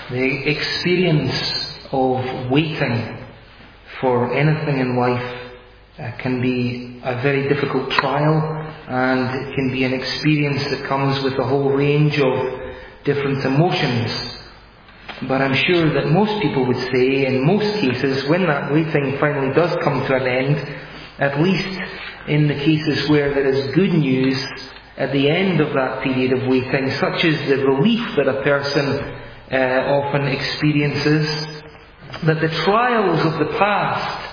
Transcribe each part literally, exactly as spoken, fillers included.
The experience of waiting for anything in life uh, can be a very difficult trial, and it can be an experience that comes with a whole range of different emotions. But I'm sure that most people would say, in most cases, when that waiting finally does come to an end, at least in the cases where there is good news at the end of that period of waiting, such as the relief that a person uh, often experiences, that the trials of the past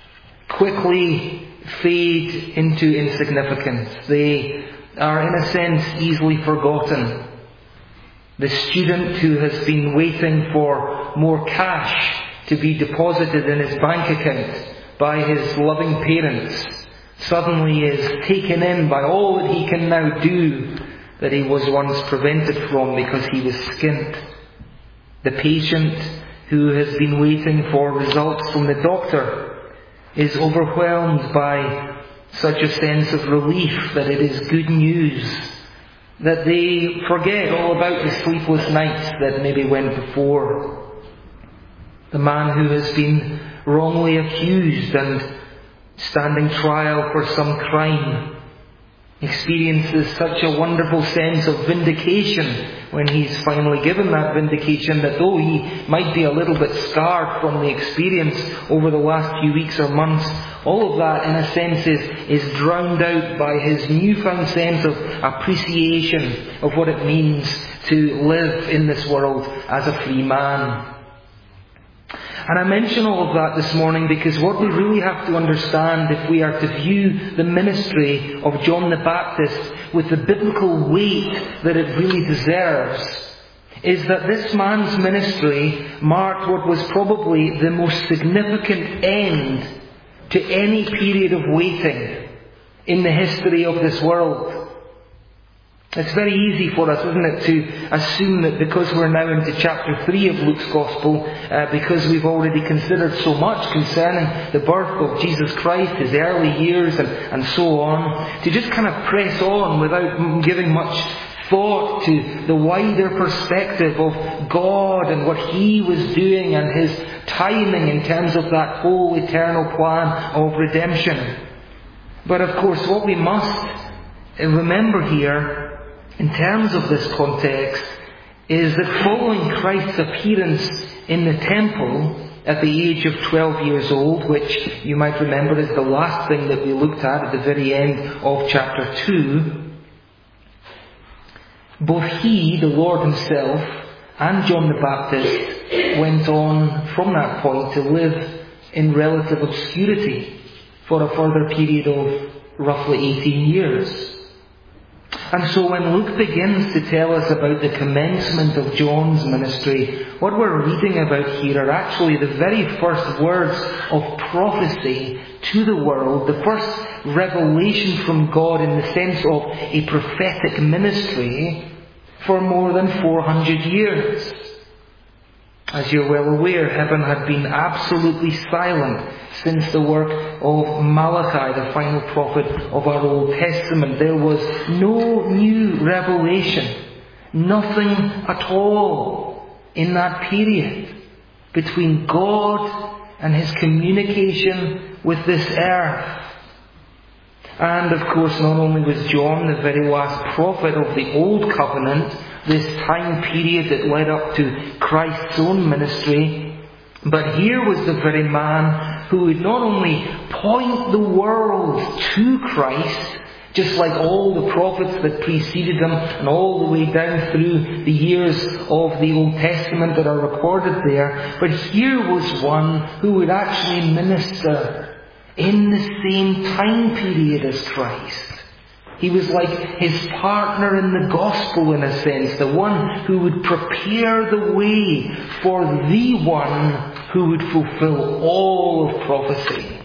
quickly fade into insignificance. They are, in a sense, easily forgotten. The student who has been waiting for more cash to be deposited in his bank account by his loving parents suddenly is taken in by all that he can now do that he was once prevented from because he was skint. The patient who has been waiting for results from the doctor is overwhelmed by such a sense of relief that it is good news, that they forget all about the sleepless nights that maybe went before. The man who has been wrongly accused and standing trial for some crime experiences such a wonderful sense of vindication when he's finally given that vindication, that though he might be a little bit scarred from the experience over the last few weeks or months, all of that in a sense is, is drowned out by his newfound sense of appreciation of what it means to live in this world as a free man. And I mention all of that this morning because what we really have to understand, if we are to view the ministry of John the Baptist with the biblical weight that it really deserves, is that this man's ministry marked what was probably the most significant end to any period of waiting in the history of this world. It's very easy for us, isn't it, to assume that because we're now into chapter three of Luke's Gospel, uh, because we've already considered so much concerning the birth of Jesus Christ, His early years and, and so on, to just kind of press on without giving much thought to the wider perspective of God and what He was doing and His timing in terms of that whole eternal plan of redemption. But of course, what we must remember here, in terms of this context, is that following Christ's appearance in the temple at the age of twelve years old, which you might remember is the last thing that we looked at at the very end of chapter two, both he, the Lord Himself, and John the Baptist went on from that point to live in relative obscurity for a further period of roughly eighteen years. And so when Luke begins to tell us about the commencement of John's ministry, what we're reading about here are actually the very first words of prophecy to the world, the first revelation from God in the sense of a prophetic ministry for more than four hundred years. As you're well aware, heaven had been absolutely silent since the work of Malachi, the final prophet of our Old Testament. There was no new revelation, nothing at all in that period between God and His communication with this earth. And of course, not only was John the very last prophet of the Old Covenant, this time period that led up to Christ's own ministry, but here was the very man who would not only point the world to Christ, just like all the prophets that preceded him and all the way down through the years of the Old Testament that are recorded there, but here was one who would actually minister in the same time period as Christ. He was like His partner in the gospel in a sense, the one who would prepare the way for the one who would fulfill all of prophecy.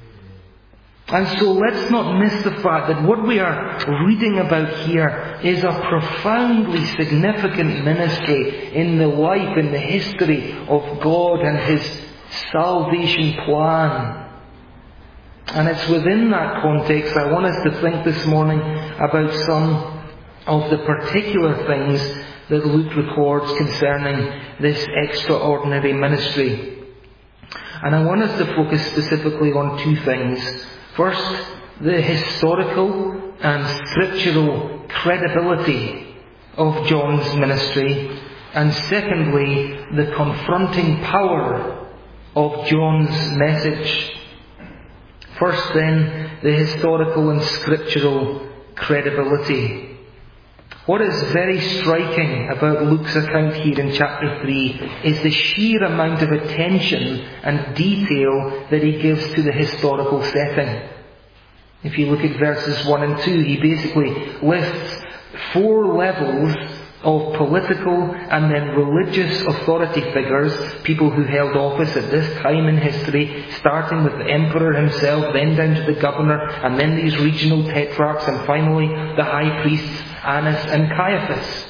And so let's not miss the fact that what we are reading about here is a profoundly significant ministry in the life, in the history of God and His salvation plan. And it's within that context I want us to think this morning about some of the particular things that Luke records concerning this extraordinary ministry. And I want us to focus specifically on two things. First, the historical and scriptural credibility of John's ministry, and secondly, the confronting power of John's message. First then, the historical and scriptural credibility. What is very striking about Luke's account here in chapter three is the sheer amount of attention and detail that he gives to the historical setting. If you look at verses one and two, he basically lists four levels of political and then religious authority figures, people who held office at this time in history, starting with the emperor himself, then down to the governor, and then these regional tetrarchs, and finally the high priests Annas and Caiaphas.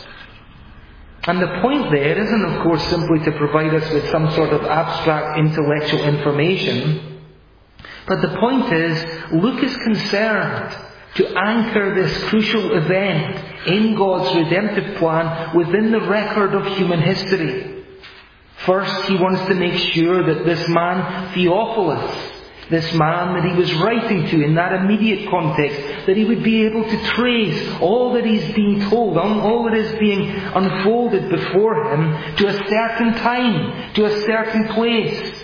And the point there isn't, of course, simply to provide us with some sort of abstract intellectual information, but the point is, Luke is concerned to anchor this crucial event in God's redemptive plan within the record of human history. First, he wants to make sure that this man, Theophilus, this man that he was writing to in that immediate context, that he would be able to trace all that he's being told, all that is being unfolded before him to a certain time, to a certain place.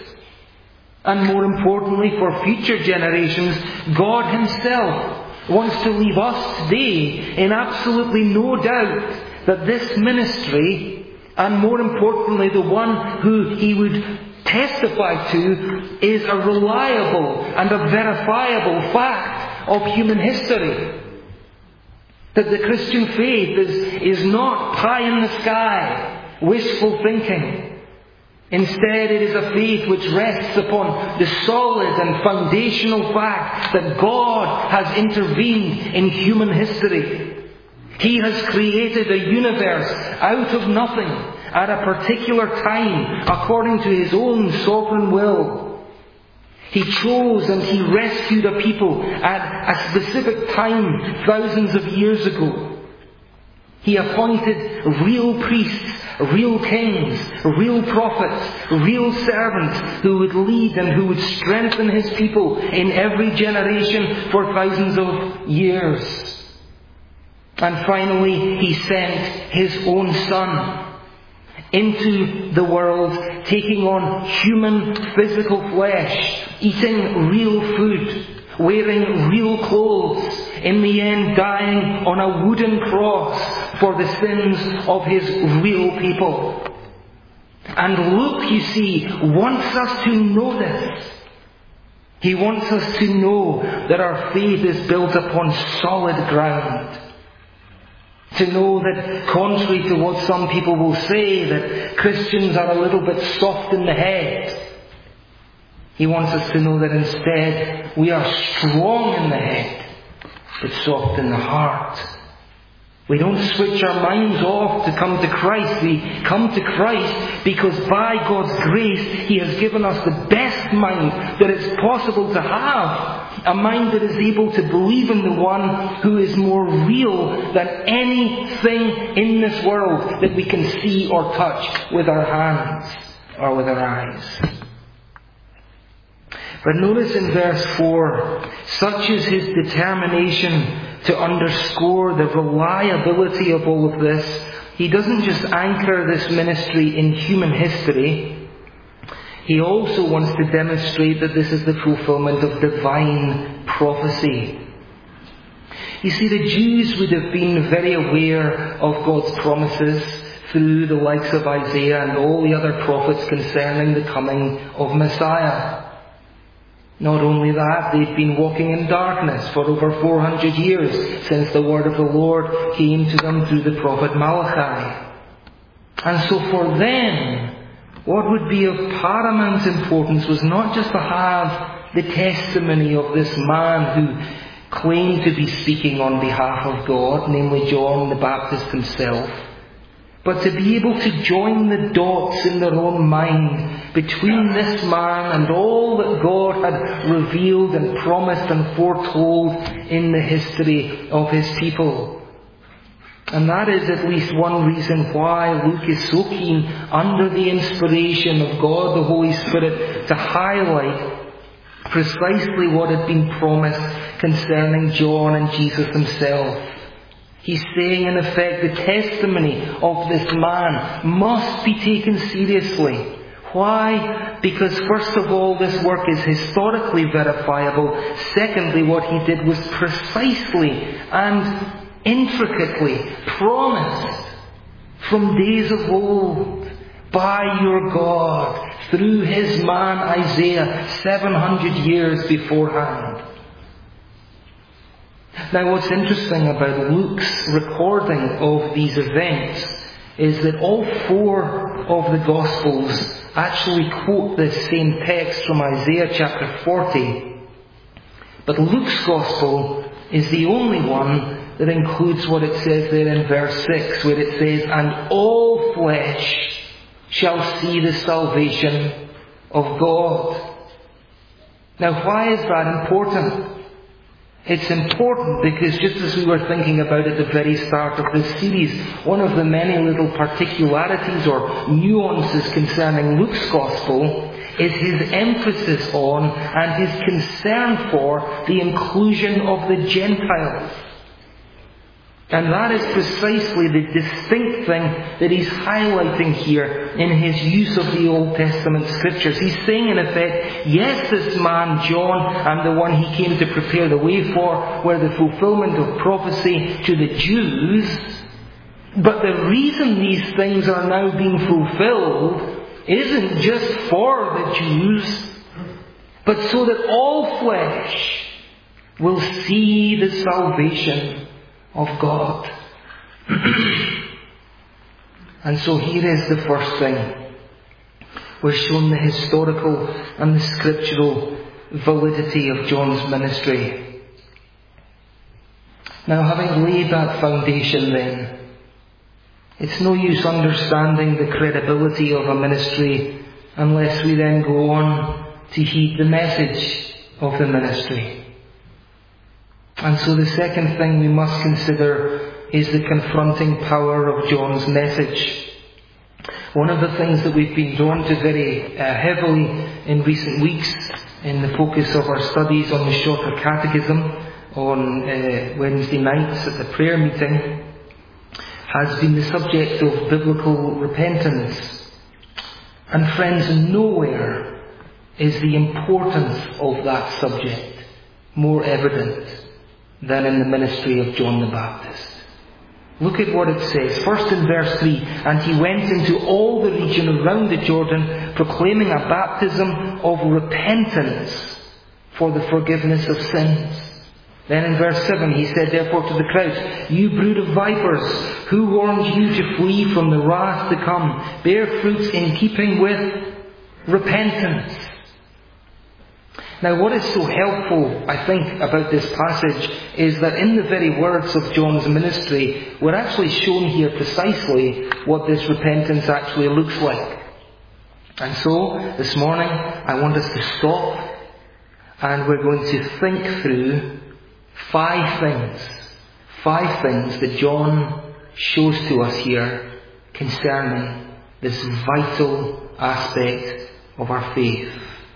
And more importantly, for future generations, God himself wants to leave us today in absolutely no doubt that this ministry, and more importantly the one who he would testify to, is a reliable and a verifiable fact of human history. That the Christian faith is, is not pie in the sky, wishful thinking. Instead, it is a faith which rests upon the solid and foundational fact that God has intervened in human history. He has created a universe out of nothing at a particular time according to His own sovereign will. He chose and He rescued a people at a specific time thousands of years ago. He appointed real priests, real kings, real prophets, real servants who would lead and who would strengthen His people in every generation for thousands of years. And finally, He sent His own Son into the world, taking on human physical flesh, eating real food, wearing real clothes, in the end dying on a wooden cross for the sins of His real people. And Luke, you see, wants us to know this. He wants us to know that our faith is built upon solid ground. To know that, contrary to what some people will say, that Christians are a little bit soft in the head, He wants us to know that instead we are strong in the head, but soft in the heart. We don't switch our minds off to come to Christ. We come to Christ because by God's grace He has given us the best mind that it's possible to have. A mind that is able to believe in the one who is more real than anything in this world that we can see or touch with our hands or with our eyes. But notice in verse four, such is His determination to underscore the reliability of all of this. He doesn't just anchor this ministry in human history. He also wants to demonstrate that this is the fulfillment of divine prophecy. You see, the Jews would have been very aware of God's promises through the likes of Isaiah and all the other prophets concerning the coming of Messiah. Not only that, they'd been walking in darkness for over four hundred years since the word of the Lord came to them through the prophet Malachi. And so for them, what would be of paramount importance was not just to have the testimony of this man who claimed to be speaking on behalf of God, namely John the Baptist himself, but to be able to join the dots in their own mind between this man and all that God had revealed and promised and foretold in the history of His people. And that is at least one reason why Luke is so keen, under the inspiration of God, the Holy Spirit, to highlight precisely what had been promised concerning John and Jesus himself. He's saying, in effect, the testimony of this man must be taken seriously. Why? Because first of all, this work is historically verifiable. Secondly, what he did was precisely and intricately promised from days of old by your God through his man Isaiah seven hundred years beforehand. Now, what's interesting about Luke's recording of these events is that all four of the Gospels actually quote this same text from Isaiah chapter forty. But Luke's Gospel is the only one that includes what it says there in verse six, where it says, "And all flesh shall see the salvation of God." Now, why is that important? It's important because, just as we were thinking about at the very start of this series, one of the many little particularities or nuances concerning Luke's Gospel is his emphasis on and his concern for the inclusion of the Gentiles. And that is precisely the distinct thing that he's highlighting here in his use of the Old Testament Scriptures. He's saying, in effect, yes, this man John and the one he came to prepare the way for were the fulfillment of prophecy to the Jews. But the reason these things are now being fulfilled isn't just for the Jews, but so that all flesh will see the salvation of God. And so here is the first thing. We're shown the historical and the scriptural validity of John's ministry. Now, having laid that foundation then, it's no use understanding the credibility of a ministry unless we then go on to heed the message of the ministry. And so the second thing we must consider is the confronting power of John's message. One of the things that we've been drawn to very uh, heavily in recent weeks in the focus of our studies on the Shorter Catechism on uh, Wednesday nights at the prayer meeting has been the subject of biblical repentance. And friends, nowhere is the importance of that subject more evident than in the ministry of John the Baptist. Look at what it says. First in verse three, "And he went into all the region around the Jordan, proclaiming a baptism of repentance for the forgiveness of sins." Then in verse seven, he said therefore to the crowd, "You brood of vipers, who warned you to flee from the wrath to come? Bear fruits in keeping with repentance." Now, what is so helpful, I think, about this passage is that in the very words of John's ministry, we're actually shown here precisely what this repentance actually looks like. And so, this morning, I want us to stop and we're going to think through five things, five things that John shows to us here concerning this vital aspect of our faith.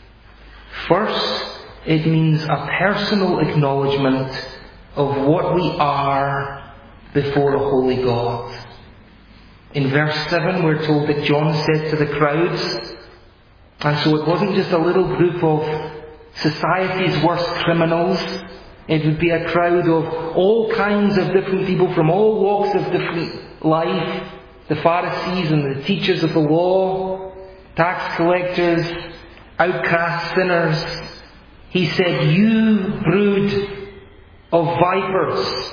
First, it means a personal acknowledgement of what we are before a holy God. In verse seven, we're told that John said to the crowds, and so it wasn't just a little group of society's worst criminals. It would be a crowd of all kinds of different people from all walks of different life. The Pharisees and the teachers of the law, tax collectors, outcast sinners. He said, "You brood of vipers."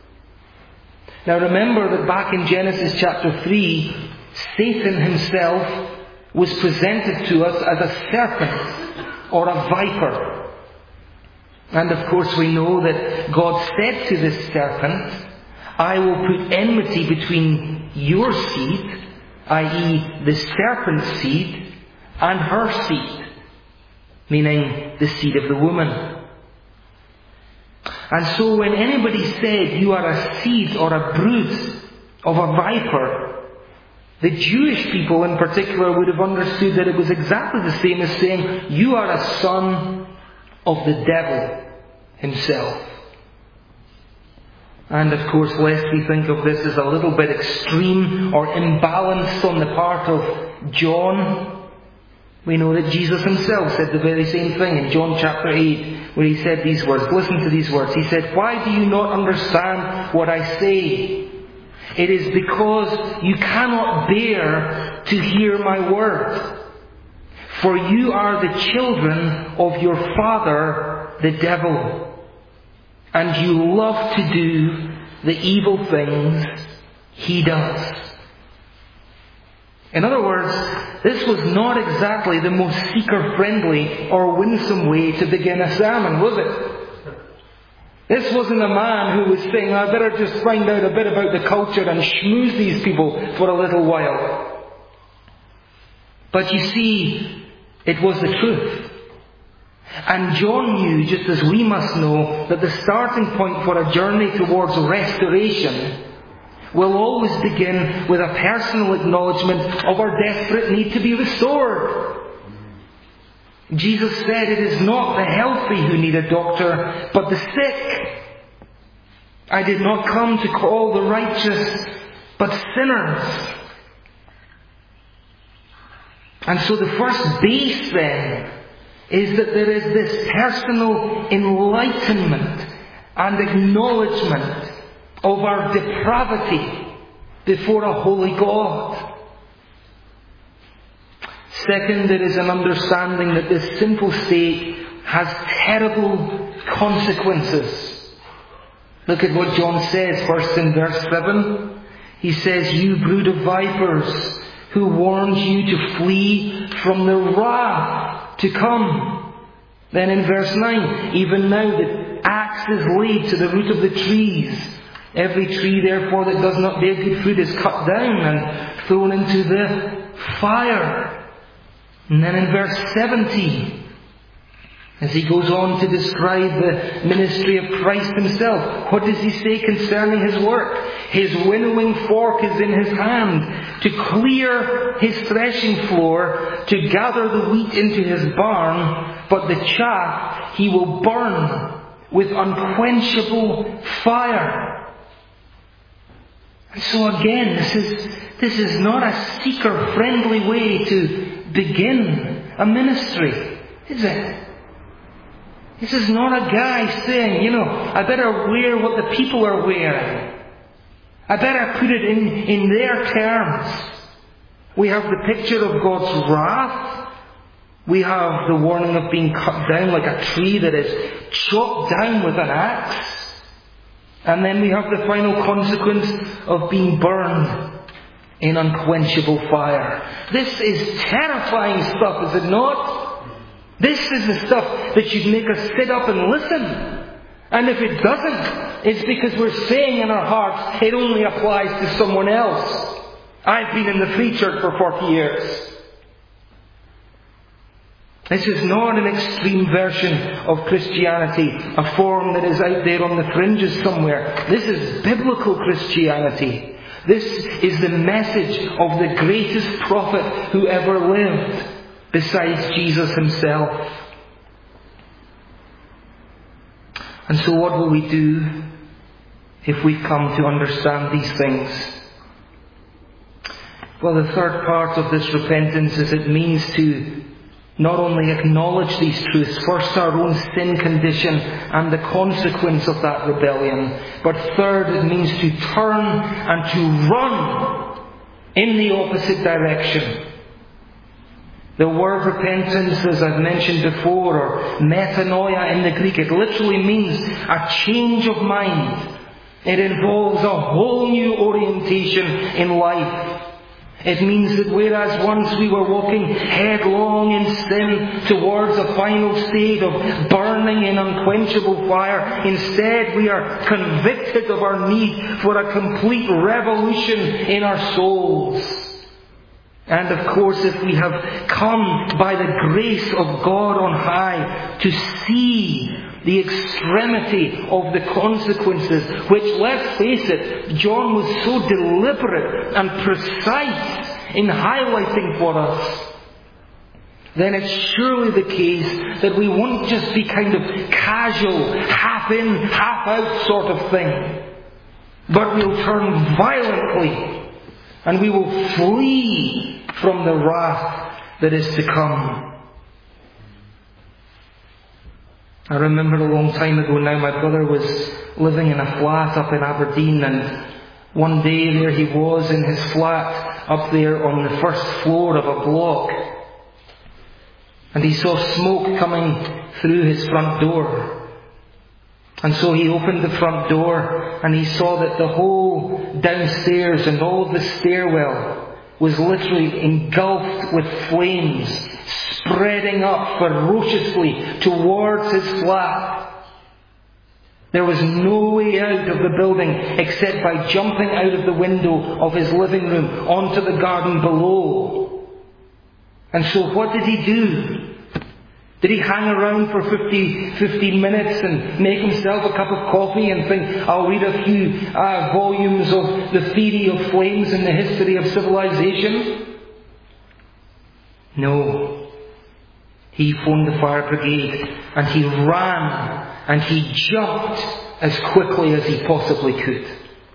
Now remember that back in Genesis chapter three, Satan himself was presented to us as a serpent or a viper. And of course we know that God said to this serpent, "I will put enmity between your seed," that is the serpent's seed, "and her seed," meaning the seed of the woman. And so when anybody said you are a seed or a brood of a viper. The Jewish people in particular would have understood that it was exactly the same as saying, you are a son of the devil himself. And of course, lest we think of this as a little bit extreme or imbalanced on the part of John, we know that Jesus himself said the very same thing in John chapter eight, where he said these words. Listen to these words. He said, why do you not understand what I say? It is because you cannot bear to hear my word. For you are the children of your father, the devil. And you love to do the evil things he does. In other words, this was not exactly the most seeker-friendly or winsome way to begin a sermon, was it? This wasn't a man who was saying, I better just find out a bit about the culture and schmooze these people for a little while. But you see, it was the truth. And John knew, just as we must know, that the starting point for a journey towards restoration will always begin with a personal acknowledgement of our desperate need to be restored. Jesus said it is not the healthy who need a doctor, but the sick. I did not come to call the righteous, but sinners. And so the first base then is that there is this personal enlightenment and acknowledgement of our depravity before a holy God. Second, there is an understanding that this sinful state has terrible consequences. Look at what John says first in verse seven. He says, you brood of vipers, who warned you to flee from the wrath to come. Then in verse nine, even now the axe is laid to the root of the trees. Every tree, therefore, that does not bear good fruit is cut down and thrown into the fire. And then in verse seventeen, as he goes on to describe the ministry of Christ himself, what does he say concerning his work? His winnowing fork is in his hand to clear his threshing floor, to gather the wheat into his barn, but the chaff he will burn with unquenchable fire. And so again, this is, this is not a seeker-friendly way to begin a ministry, is it? This is not a guy saying, you know, I better wear what the people are wearing. I better put it in, in their terms. We have the picture of God's wrath. We have the warning of being cut down like a tree that is chopped down with an axe. And then we have the final consequence of being burned in unquenchable fire. This is terrifying stuff, is it not? This is the stuff that should make us sit up and listen. And if it doesn't, it's because we're saying in our hearts, it only applies to someone else. I've been in the Free Church for forty years. This is not an extreme version of Christianity, a form that is out there on the fringes somewhere. This is biblical Christianity. This is the message of the greatest prophet who ever lived, besides Jesus himself. And so what will we do if we come to understand these things? Well, the third part of this repentance is it means to not only acknowledge these truths, first our own sin condition and the consequence of that rebellion, but third, it means to turn and to run in the opposite direction. The word repentance, as I've mentioned before, or metanoia in the Greek, it literally means a change of mind. It involves a whole new orientation in life. It means that whereas once we were walking headlong in sin towards a final state of burning in unquenchable fire, instead we are convicted of our need for a complete revolution in our souls. And of course, if we have come by the grace of God on high to see the extremity of the consequences, which, let's face it, John was so deliberate and precise in highlighting for us, then it's surely the case that we won't just be kind of casual, half in, half out sort of thing, but we'll turn violently and we will flee from the wrath that is to come. I remember a long time ago now, my brother was living in a flat up in Aberdeen, and one day there he was in his flat up there on the first floor of a block, and he saw smoke coming through his front door. And so he opened the front door and he saw that the whole downstairs and all of the stairwell was literally engulfed with flames, spreading up ferociously towards his flat. There was no way out of the building except by jumping out of the window of his living room onto the garden below. And so what did he do? Did he hang around for fifty, fifteen minutes and make himself a cup of coffee and think, I'll read a few uh, volumes of the theory of flames and the history of civilization? No. He phoned the fire brigade and he ran and he jumped as quickly as he possibly could.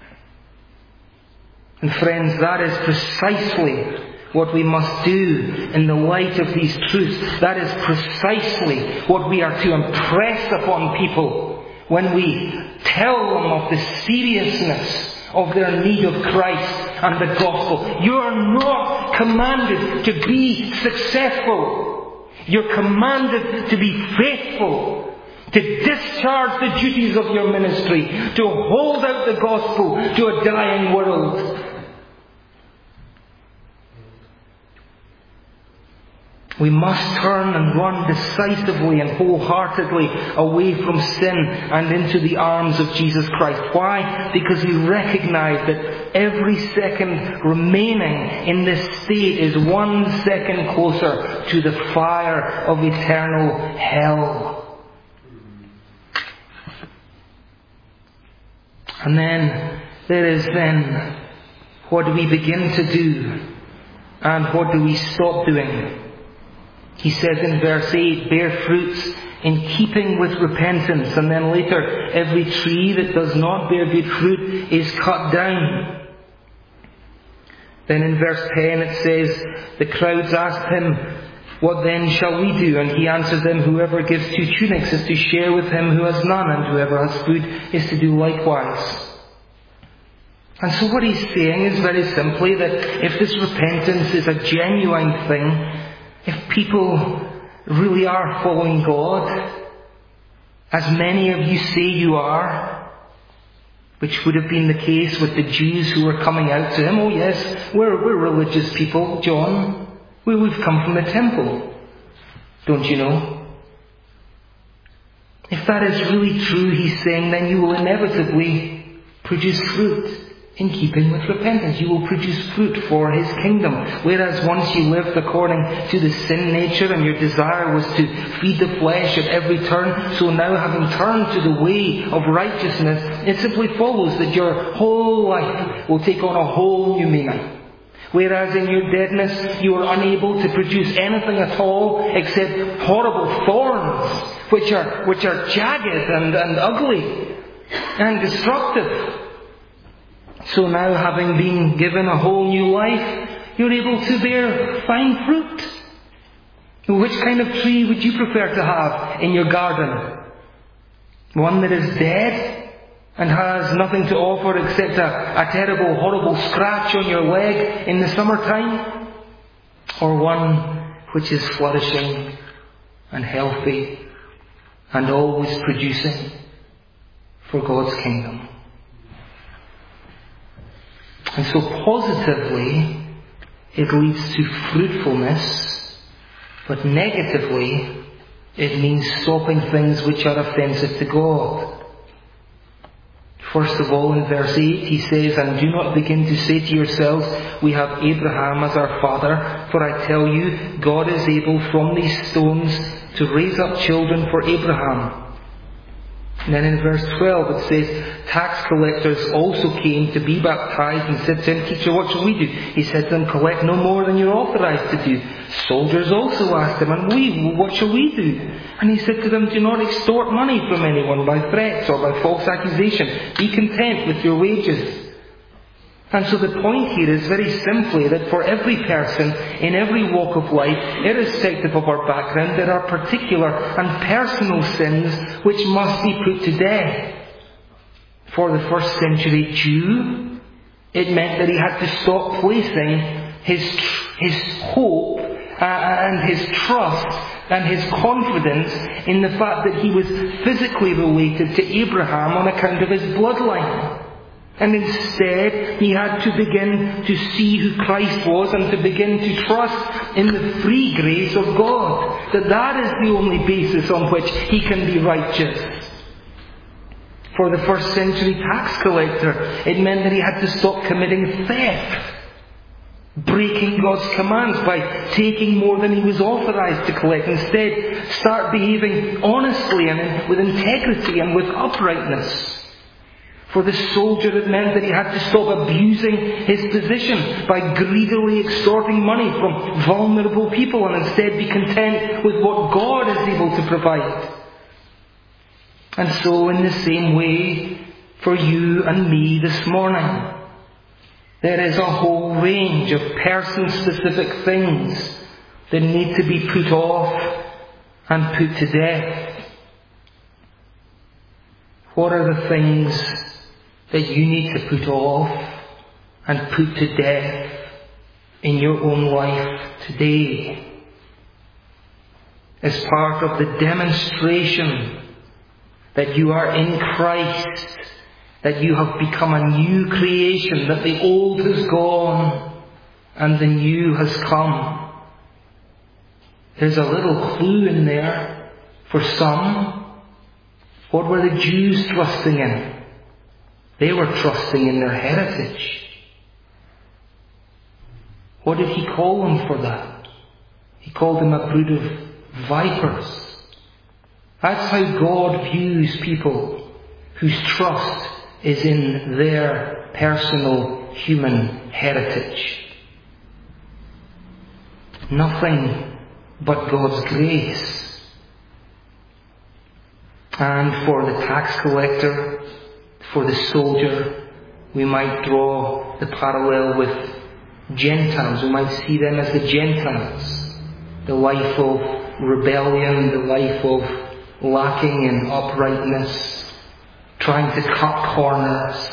And friends, that is precisely what we must do in the light of these truths. That is precisely what we are to impress upon people when we tell them of the seriousness of their need of Christ and the gospel. You are not commanded to be successful. You're commanded to be faithful, to discharge the duties of your ministry, to hold out the gospel to a dying world. We must turn and run decisively and wholeheartedly away from sin and into the arms of Jesus Christ. Why? Because we recognize that every second remaining in this state is one second closer to the fire of eternal hell. And then there is then, what do we begin to do? And what do we stop doing? He says in verse eight, bear fruits in keeping with repentance. And then later, every tree that does not bear good fruit is cut down. Then in verse ten it says, the crowds asked him, what then shall we do? And he answered them, whoever gives two tunics is to share with him who has none, and whoever has food is to do likewise. And so what he's saying is very simply that if this repentance is a genuine thing, if people really are following God, as many of you say you are, which would have been the case with the Jews who were coming out to him, oh yes, we're, we're religious people, John. We, we've come from the temple. Don't you know? If that is really true, he's saying, then you will inevitably produce fruit in keeping with repentance. You will produce fruit for His kingdom. Whereas once you lived according to the sin nature and your desire was to feed the flesh at every turn, so now having turned to the way of righteousness, it simply follows that your whole life will take on a whole new meaning. Whereas in your deadness you are unable to produce anything at all except horrible thorns, which are which are jagged and, and ugly and destructive. So now, having been given a whole new life, you're able to bear fine fruit. Which kind of tree would you prefer to have in your garden? One that is dead and has nothing to offer except a, a terrible, horrible scratch on your leg in the summertime? Or one which is flourishing and healthy and always producing for God's kingdom? And so positively, it leads to fruitfulness, but negatively, it means stopping things which are offensive to God. First of all, in verse eight, he says, and do not begin to say to yourselves, we have Abraham as our father, for I tell you, God is able from these stones to raise up children for Abraham. And then in verse twelve it says, tax collectors also came to be baptized and said to him, Teacher, what shall we do? He said to them, collect no more than you're authorized to do. Soldiers also asked him, and we, what shall we do? And he said to them, do not extort money from anyone by threats or by false accusation. Be content with your wages. And so the point here is very simply that for every person, in every walk of life, irrespective of our background, there are particular and personal sins which must be put to death. For the first century Jew, it meant that he had to stop placing his, his hope uh, and his trust and his confidence in the fact that he was physically related to Abraham on account of his bloodline. And instead, he had to begin to see who Christ was and to begin to trust in the free grace of God. That that is the only basis on which he can be righteous. For the first century tax collector, it meant that he had to stop committing theft, breaking God's commands by taking more than he was authorized to collect. Instead, start behaving honestly and with integrity and with uprightness. For the soldier, it meant that he had to stop abusing his position by greedily extorting money from vulnerable people and instead be content with what God is able to provide. And so in the same way, for you and me this morning, there is a whole range of person-specific things that need to be put off and put to death. What are the things that you need to put off and put to death in your own life today as part of the demonstration that you are in Christ, that you have become a new creation, that the old has gone and the new has come? There's a little clue in there for some. What were the Jews trusting in? They were trusting in their heritage. What did he call them for that? He called them a brood of vipers. That's how God views people whose trust is in their personal human heritage. Nothing but God's grace. And for the tax collector, for the soldier, we might draw the parallel with Gentiles. We might see them as the Gentiles. The life of rebellion, the life of lacking in uprightness, trying to cut corners.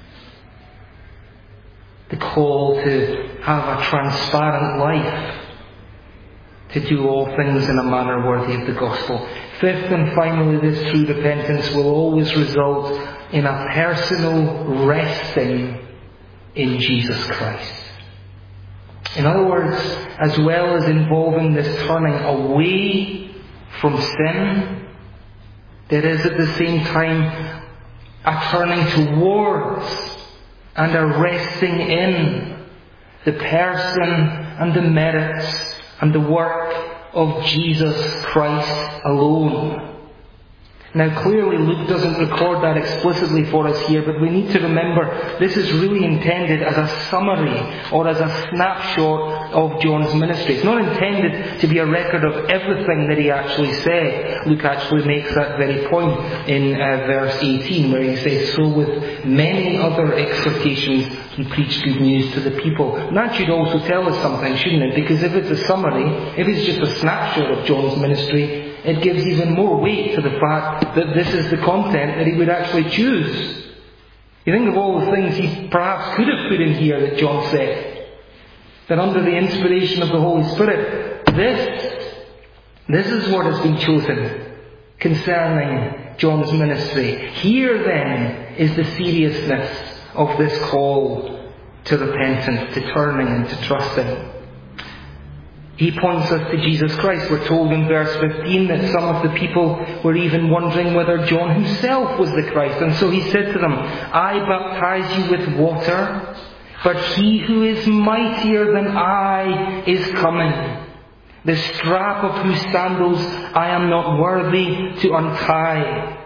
The call to have a transparent life, to do all things in a manner worthy of the gospel. Fifth and finally, this true repentance will always result in a personal resting in Jesus Christ. In other words, as well as involving this turning away from sin, there is at the same time a turning towards and a resting in the person and the merits and the work of Jesus Christ alone. Now clearly Luke doesn't record that explicitly for us here, but we need to remember this is really intended as a summary or as a snapshot of John's ministry. It's not intended to be a record of everything that he actually said. Luke actually makes that very point in uh, verse eighteen, where he says, so with many other exhortations he preached good news to the people. And that should also tell us something, shouldn't it? Because if it's a summary, if it's just a snapshot of John's ministry, it gives even more weight to the fact that this is the content that he would actually choose. You think of all the things he perhaps could have put in here that John said, that under the inspiration of the Holy Spirit, this, this is what has been chosen concerning John's ministry. Here then is the seriousness of this call to repentance, to turning and to trusting. He points us to Jesus Christ. We're told in verse fifteen that some of the people were even wondering whether John himself was the Christ. And so he said to them, I baptize you with water, but he who is mightier than I is coming, the strap of whose sandals I am not worthy to untie.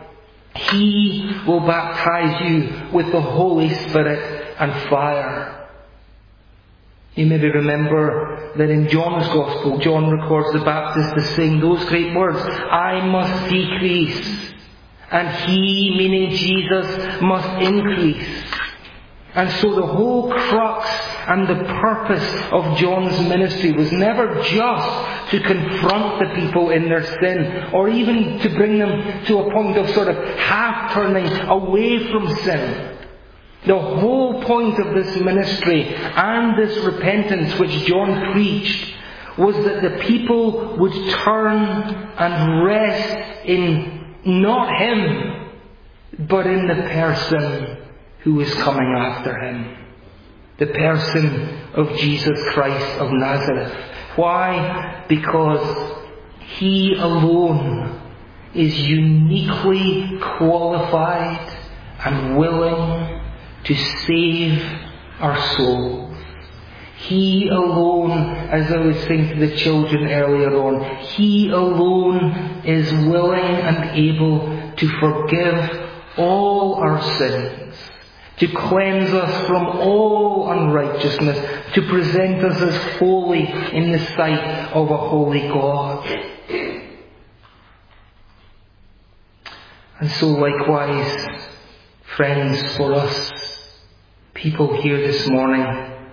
He will baptize you with the Holy Spirit and fire. You maybe remember that in John's Gospel, John records the Baptist as saying those great words, I must decrease, and He, meaning Jesus, must increase. And so the whole crux and the purpose of John's ministry was never just to confront the people in their sin, or even to bring them to a point of sort of half-turning away from sin. The whole point of this ministry and this repentance which John preached was that the people would turn and rest in not Him, but in the person who is coming after Him. The person of Jesus Christ of Nazareth. Why? Because He alone is uniquely qualified and willing to save our souls. He alone, as I was saying to the children earlier on, He alone is willing and able to forgive all our sins, to cleanse us from all unrighteousness, to present us as holy in the sight of a holy God. And so likewise, friends, for us, people here this morning,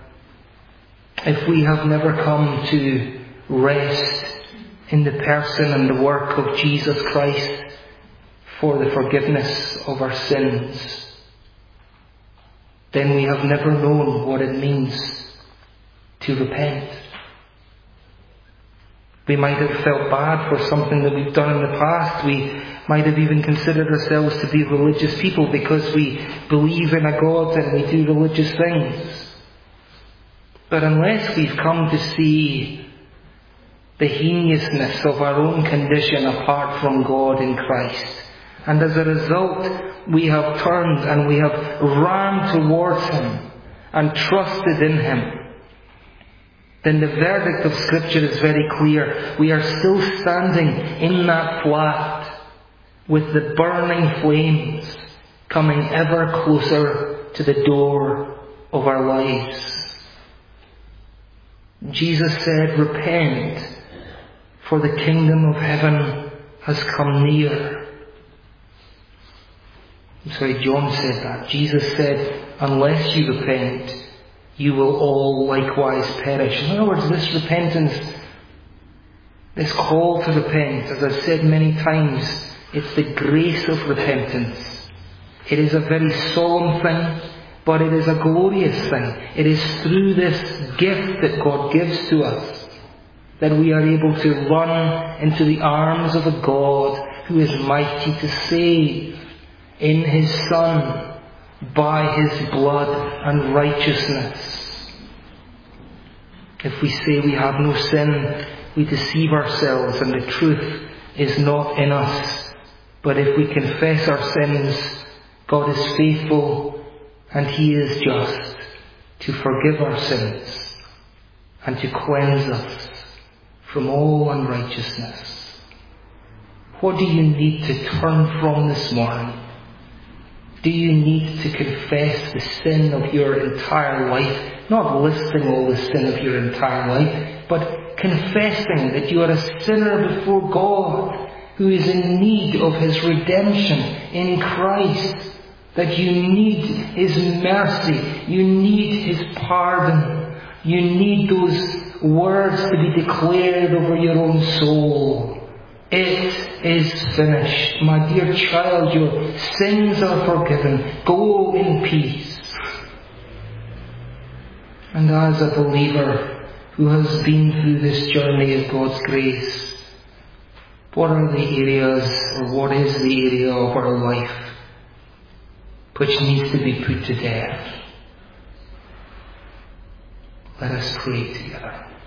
if we have never come to rest in the person and the work of Jesus Christ for the forgiveness of our sins, then we have never known what it means to repent. We might have felt bad for something that we've done in the past. We might have even considered ourselves to be religious people because we believe in a God and we do religious things. But unless we've come to see the heinousness of our own condition apart from God in Christ, and as a result we have turned and we have ran towards Him and trusted in Him, then the verdict of Scripture is very clear. We are still standing in that flat with the burning flames coming ever closer to the door of our lives. Jesus said, repent, for the kingdom of heaven has come near. I'm sorry, John said that. Jesus said, unless you repent, you will all likewise perish. In other words, this repentance, this call to repent, as I've said many times, it's the grace of repentance. It is a very solemn thing, but it is a glorious thing. It is through this gift that God gives to us that we are able to run into the arms of a God who is mighty to save in His Son by His blood and righteousness. If we say we have no sin, we deceive ourselves and the truth is not in us. But if we confess our sins, God is faithful and He is just to forgive our sins and to cleanse us from all unrighteousness. What do you need to turn from this morning? Do you need to confess the sin of your entire life? Not listing all the sin of your entire life, but confessing that you are a sinner before God who is in need of His redemption in Christ. That you need His mercy. You need His pardon. You need those words to be declared over your own soul. It is finished. My dear child, your sins are forgiven. Go in peace. And as a believer who has been through this journey of God's grace, what are the areas, or what is the area of our life which needs to be put to death? Let us pray together.